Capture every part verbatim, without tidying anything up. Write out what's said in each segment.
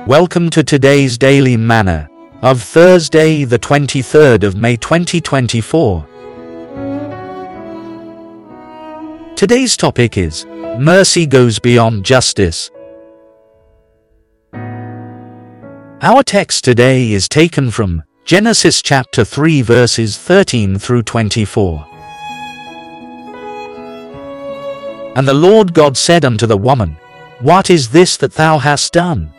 Welcome to today's Daily Manna of Thursday, the twenty-third of May twenty twenty-four. Today's topic is Mercy Goes Beyond Justice. Our text today is taken from Genesis chapter three verses thirteen through twenty-four. And the Lord God said unto the woman, What is this that thou hast done?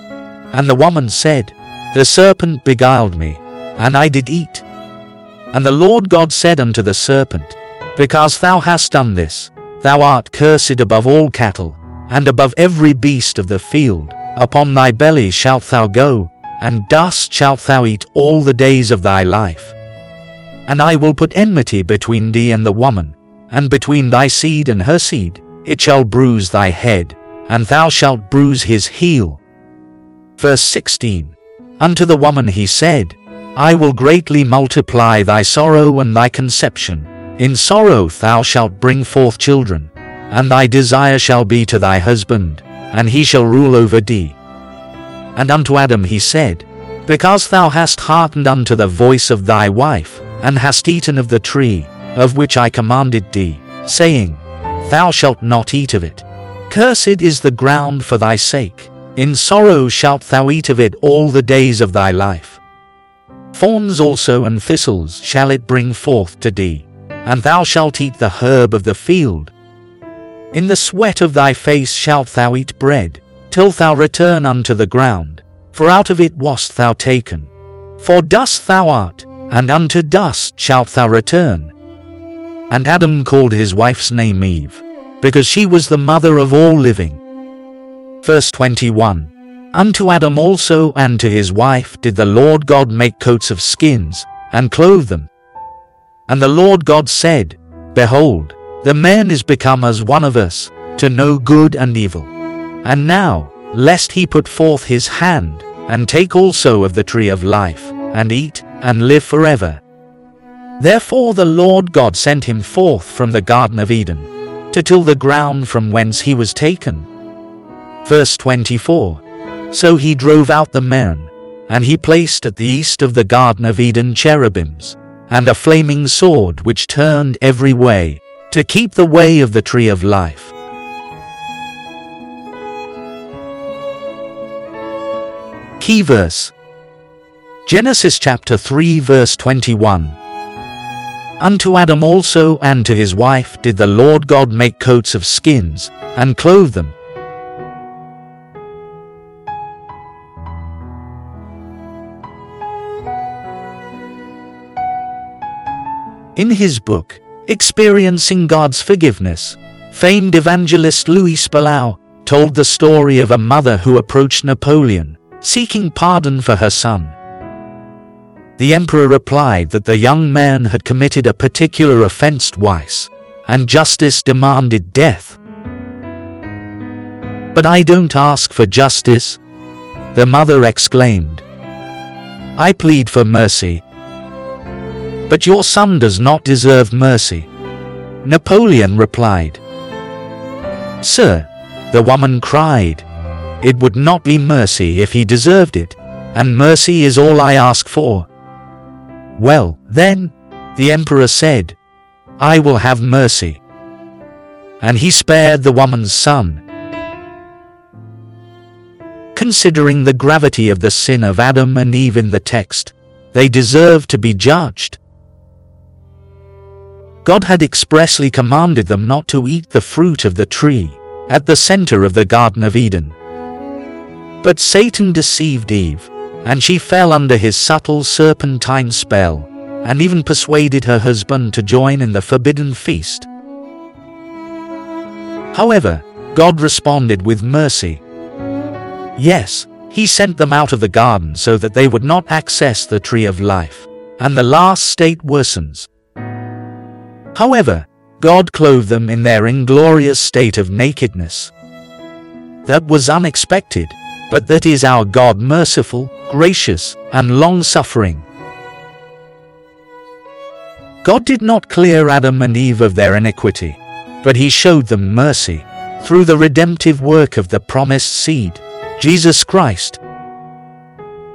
And the woman said, The serpent beguiled me, and I did eat. And the Lord God said unto the serpent, Because thou hast done this, thou art cursed above all cattle, and above every beast of the field. Upon thy belly shalt thou go, and dust shalt thou eat all the days of thy life. And I will put enmity between thee and the woman, and between thy seed and her seed. It shall bruise thy head, and thou shalt bruise his heel. Verse sixteen. Unto the woman he said, I will greatly multiply thy sorrow and thy conception. In sorrow thou shalt bring forth children, and thy desire shall be to thy husband, and he shall rule over thee. And unto Adam he said, Because thou hast hearkened unto the voice of thy wife, and hast eaten of the tree, of which I commanded thee, saying, Thou shalt not eat of it. Cursed is the ground for thy sake. In sorrow shalt thou eat of it all the days of thy life. Thorns also and thistles shall it bring forth to thee, and thou shalt eat the herb of the field. In the sweat of thy face shalt thou eat bread, till thou return unto the ground, for out of it wast thou taken. For dust thou art, and unto dust shalt thou return. And Adam called his wife's name Eve, because she was the mother of all living. Verse twenty-one. Unto Adam also and to his wife did the Lord God make coats of skins, and clothe them. And the Lord God said, Behold, the man is become as one of us, to know good and evil. And now, lest he put forth his hand, and take also of the tree of life, and eat, and live forever. Therefore the Lord God sent him forth from the Garden of Eden, to till the ground from whence he was taken. Verse twenty-four. So he drove out the man, and he placed at the east of the Garden of Eden cherubims, and a flaming sword which turned every way, to keep the way of the tree of life. Key verse. Genesis chapter three verse twenty-one. Unto Adam also and to his wife did the Lord God make coats of skins, and clothe them. In his book, Experiencing God's Forgiveness, famed evangelist Luis Palau told the story of a mother who approached Napoleon, seeking pardon for her son. The emperor replied that the young man had committed a particular offense twice, and justice demanded death. But I don't ask for justice, the mother exclaimed. I plead for mercy. But your son does not deserve mercy. Napoleon replied. Sir, the woman cried, it would not be mercy if he deserved it, and mercy is all I ask for. Well, then, the emperor said, I will have mercy. And he spared the woman's son. Considering the gravity of the sin of Adam and Eve in the text, they deserve to be judged. God had expressly commanded them not to eat the fruit of the tree at the center of the Garden of Eden. But Satan deceived Eve, and she fell under his subtle serpentine spell, and even persuaded her husband to join in the forbidden feast. However, God responded with mercy. Yes, he sent them out of the garden so that they would not access the tree of life, and the last state worsens. However, God clothed them in their inglorious state of nakedness. That was unexpected, but that is our God, merciful, gracious, and long-suffering. God did not clear Adam and Eve of their iniquity, but he showed them mercy through the redemptive work of the promised seed, Jesus Christ,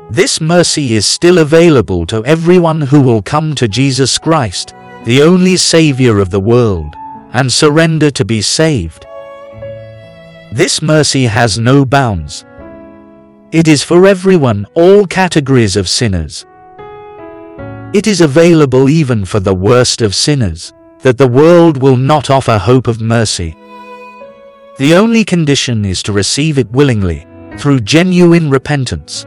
This mercy is still available to everyone who will come to Jesus Christ, the only Savior of the world, and surrender to be saved. This mercy has no bounds. It is for everyone, all categories of sinners. It is available even for the worst of sinners, that the world will not offer hope of mercy. The only condition is to receive it willingly, through genuine repentance.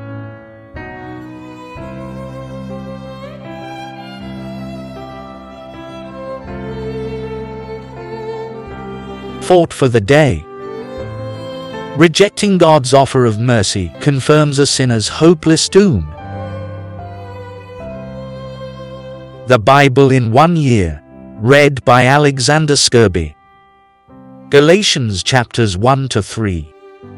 Thought for the day. Rejecting God's offer of mercy confirms a sinner's hopeless doom. The Bible in one year, read by Alexander Skirby. Galatians chapters one to three.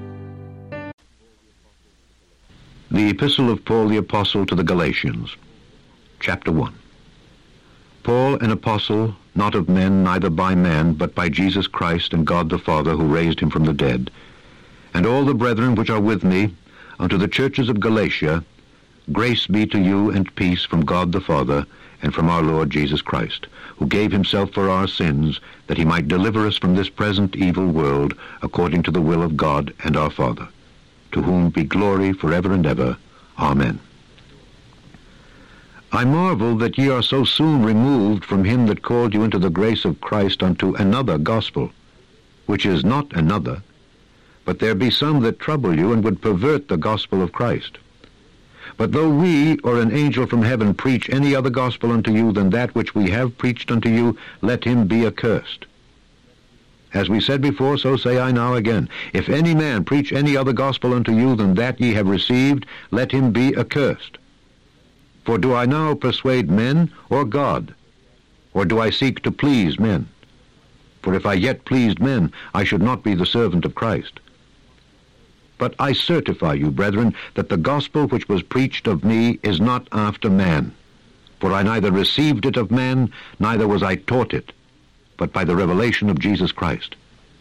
The Epistle of Paul the Apostle to the Galatians, chapter one. Paul, an apostle, not of men, neither by man, but by Jesus Christ and God the Father, who raised him from the dead, and all the brethren which are with me, unto the churches of Galatia, grace be to you and peace from God the Father, and from our Lord Jesus Christ, who gave himself for our sins, that he might deliver us from this present evil world, according to the will of God and our Father, to whom be glory forever and ever. Amen. I marvel that ye are so soon removed from him that called you into the grace of Christ unto another gospel, which is not another, but there be some that trouble you and would pervert the gospel of Christ. But though we or an angel from heaven preach any other gospel unto you than that which we have preached unto you, let him be accursed. As we said before, so say I now again, if any man preach any other gospel unto you than that ye have received, let him be accursed. For do I now persuade men or God? Or do I seek to please men? For if I yet pleased men, I should not be the servant of Christ. But I certify you, brethren, that the gospel which was preached of me is not after man. For I neither received it of man, neither was I taught it, but by the revelation of Jesus Christ.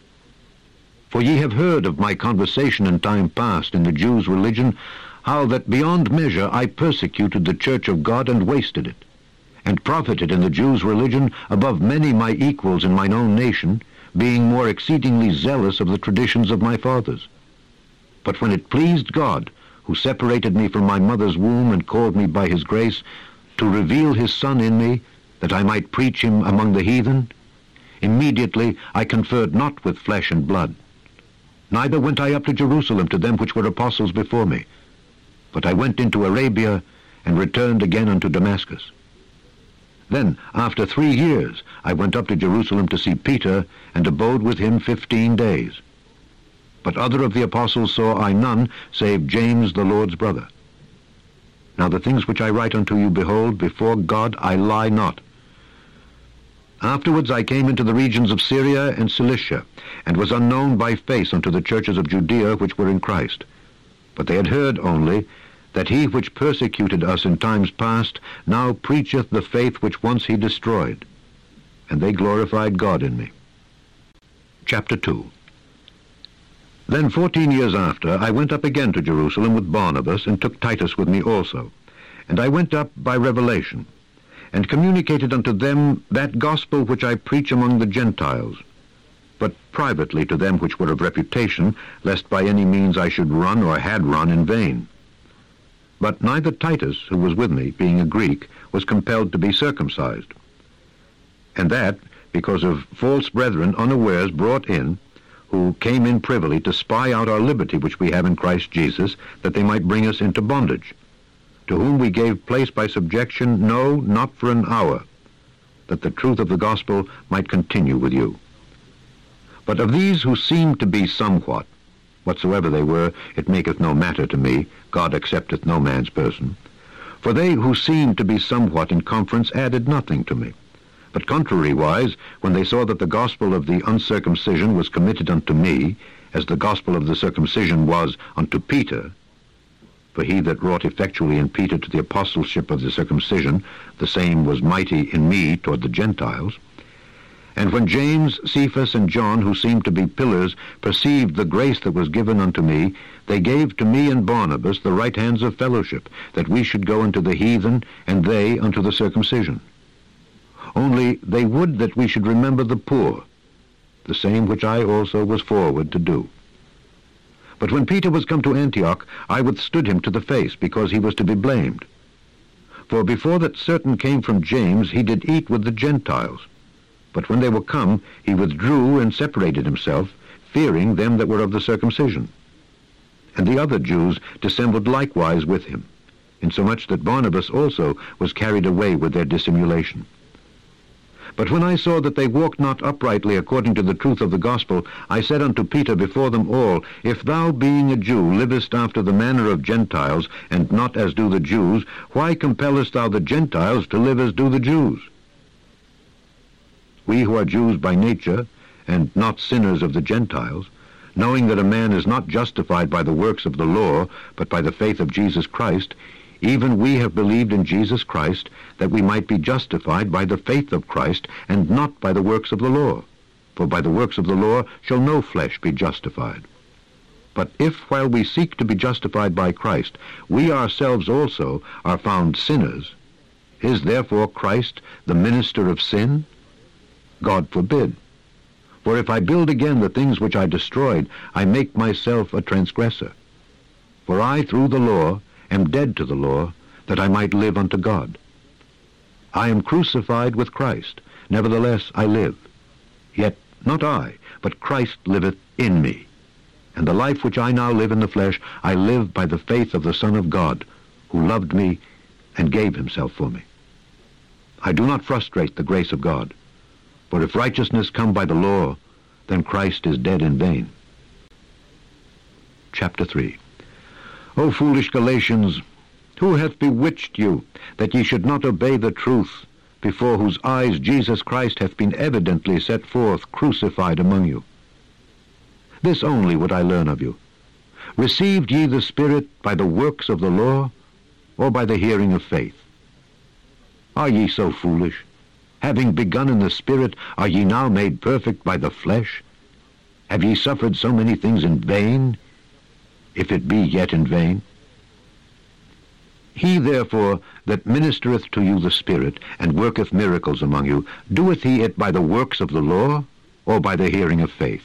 For ye have heard of my conversation in time past in the Jews' religion, how that beyond measure I persecuted the church of God and wasted it, and profited in the Jews' religion above many my equals in mine own nation, being more exceedingly zealous of the traditions of my fathers. But when it pleased God, who separated me from my mother's womb and called me by his grace, to reveal his Son in me, that I might preach him among the heathen, immediately I conferred not with flesh and blood. Neither went I up to Jerusalem to them which were apostles before me, but I went into Arabia, and returned again unto Damascus. Then, after three years, I went up to Jerusalem to see Peter, and abode with him fifteen days. But other of the apostles saw I none, save James the Lord's brother. Now the things which I write unto you, behold, before God I lie not. Afterwards I came into the regions of Syria and Cilicia, and was unknown by face unto the churches of Judea which were in Christ. But they had heard only that he which persecuted us in times past now preacheth the faith which once he destroyed. And they glorified God in me. Chapter two. Then fourteen years after, I went up again to Jerusalem with Barnabas, and took Titus with me also. And I went up by revelation, and communicated unto them that gospel which I preach among the Gentiles, but privately to them which were of reputation, lest by any means I should run or had run in vain. But neither Titus, who was with me, being a Greek, was compelled to be circumcised. And that, because of false brethren unawares brought in, who came in privily to spy out our liberty which we have in Christ Jesus, that they might bring us into bondage, to whom we gave place by subjection, no, not for an hour, that the truth of the gospel might continue with you. But of these who seemed to be somewhat, whatsoever they were, it maketh no matter to me, God accepteth no man's person. For they who seemed to be somewhat in conference added nothing to me. But contrariwise, when they saw that the gospel of the uncircumcision was committed unto me, as the gospel of the circumcision was unto Peter, for he that wrought effectually in Peter to the apostleship of the circumcision, the same was mighty in me toward the Gentiles, And when James, Cephas, and John, who seemed to be pillars, perceived the grace that was given unto me, they gave to me and Barnabas the right hands of fellowship, that we should go unto the heathen, and they unto the circumcision. Only they would that we should remember the poor, the same which I also was forward to do. But when Peter was come to Antioch, I withstood him to the face, because he was to be blamed. For before that certain came from James, he did eat with the Gentiles. But when they were come, he withdrew and separated himself, fearing them that were of the circumcision. And the other Jews dissembled likewise with him, insomuch that Barnabas also was carried away with their dissimulation. But when I saw that they walked not uprightly according to the truth of the gospel, I said unto Peter before them all, If thou, being a Jew, livest after the manner of Gentiles, and not as do the Jews, why compellest thou the Gentiles to live as do the Jews? We who are Jews by nature, and not sinners of the Gentiles, knowing that a man is not justified by the works of the law, but by the faith of Jesus Christ, even we have believed in Jesus Christ, that we might be justified by the faith of Christ, and not by the works of the law. For by the works of the law shall no flesh be justified. But if, while we seek to be justified by Christ, we ourselves also are found sinners, is therefore Christ the minister of sin? God forbid. For if I build again the things which I destroyed, I make myself a transgressor. For I, through the law, am dead to the law, that I might live unto God. I am crucified with Christ, nevertheless I live. Yet not I, but Christ liveth in me. And the life which I now live in the flesh, I live by the faith of the Son of God, who loved me and gave himself for me. I do not frustrate the grace of God. For if righteousness come by the law, then Christ is dead in vain. Chapter three. O foolish Galatians, who hath bewitched you, that ye should not obey the truth, before whose eyes Jesus Christ hath been evidently set forth, crucified among you? This only would I learn of you. Received ye the Spirit by the works of the law, or by the hearing of faith? Are ye so foolish? Having begun in the Spirit, are ye now made perfect by the flesh? Have ye suffered so many things in vain, if it be yet in vain? He therefore that ministereth to you the Spirit, and worketh miracles among you, doeth he it by the works of the law, or by the hearing of faith?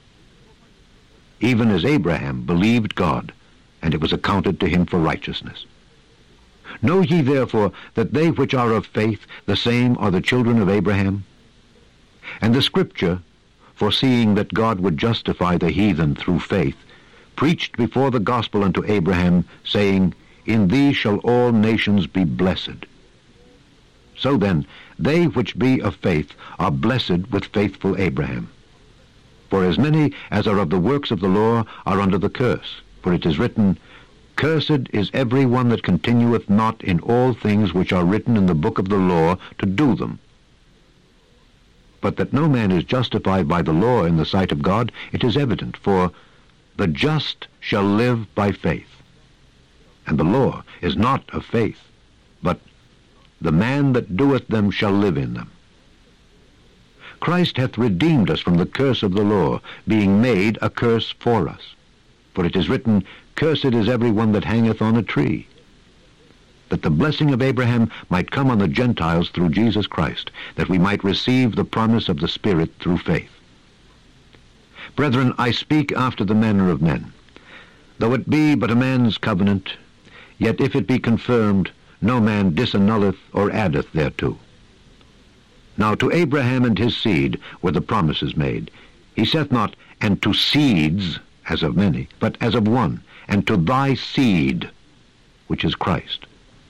Even as Abraham believed God, and it was accounted to him for righteousness. Know ye therefore that they which are of faith, the same are the children of Abraham? And the Scripture, foreseeing that God would justify the heathen through faith, preached before the gospel unto Abraham, saying, In thee shall all nations be blessed. So then, they which be of faith are blessed with faithful Abraham. For as many as are of the works of the law are under the curse, for it is written, Cursed is every one that continueth not in all things which are written in the book of the law to do them. But that no man is justified by the law in the sight of God, it is evident, for the just shall live by faith. And the law is not of faith, but the man that doeth them shall live in them. Christ hath redeemed us from the curse of the law, being made a curse for us. For it is written, Cursed is every one that hangeth on a tree, that the blessing of Abraham might come on the Gentiles through Jesus Christ, that we might receive the promise of the Spirit through faith. Brethren, I speak after the manner of men. Though it be but a man's covenant, yet if it be confirmed, no man disannulleth or addeth thereto. Now to Abraham and his seed were the promises made. He saith not, and to seeds, as of many, but as of one, and to thy seed, which is Christ.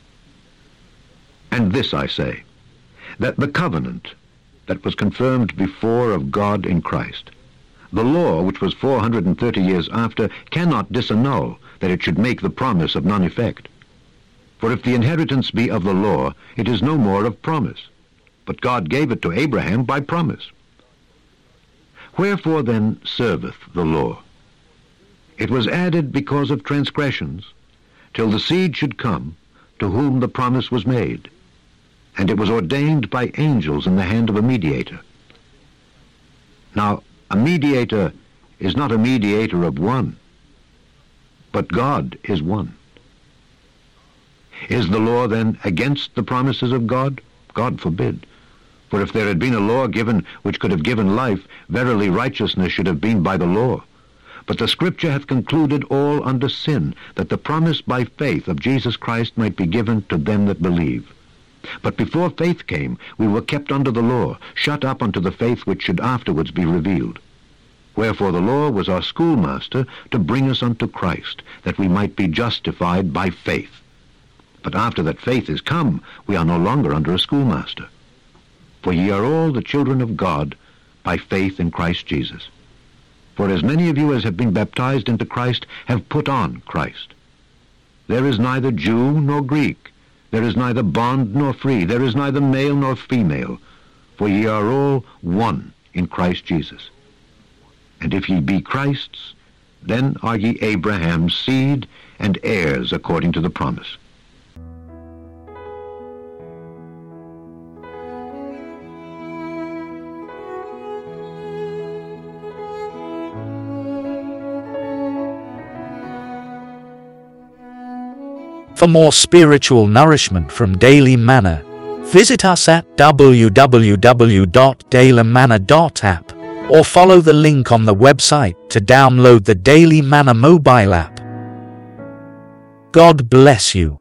And this I say, that the covenant that was confirmed before of God in Christ, the law, which was four hundred and thirty years after, cannot disannul, that it should make the promise of none effect. For if the inheritance be of the law, it is no more of promise, but God gave it to Abraham by promise. Wherefore then serveth the law? It was added because of transgressions, till the seed should come, to whom the promise was made. And it was ordained by angels in the hand of a mediator. Now, a mediator is not a mediator of one, but God is one. Is the law then against the promises of God? God forbid. For if there had been a law given which could have given life, verily righteousness should have been by the law. But the Scripture hath concluded all under sin, that the promise by faith of Jesus Christ might be given to them that believe. But before faith came, we were kept under the law, shut up unto the faith which should afterwards be revealed. Wherefore the law was our schoolmaster to bring us unto Christ, that we might be justified by faith. But after that faith is come, we are no longer under a schoolmaster. For ye are all the children of God by faith in Christ Jesus. For as many of you as have been baptized into Christ have put on Christ. There is neither Jew nor Greek, there is neither bond nor free, there is neither male nor female, for ye are all one in Christ Jesus. And if ye be Christ's, then are ye Abraham's seed and heirs according to the promise. For more spiritual nourishment from Daily Manna, visit us at w w w dot daily manna dot app or follow the link on the website to download the Daily Manna mobile app. God bless you.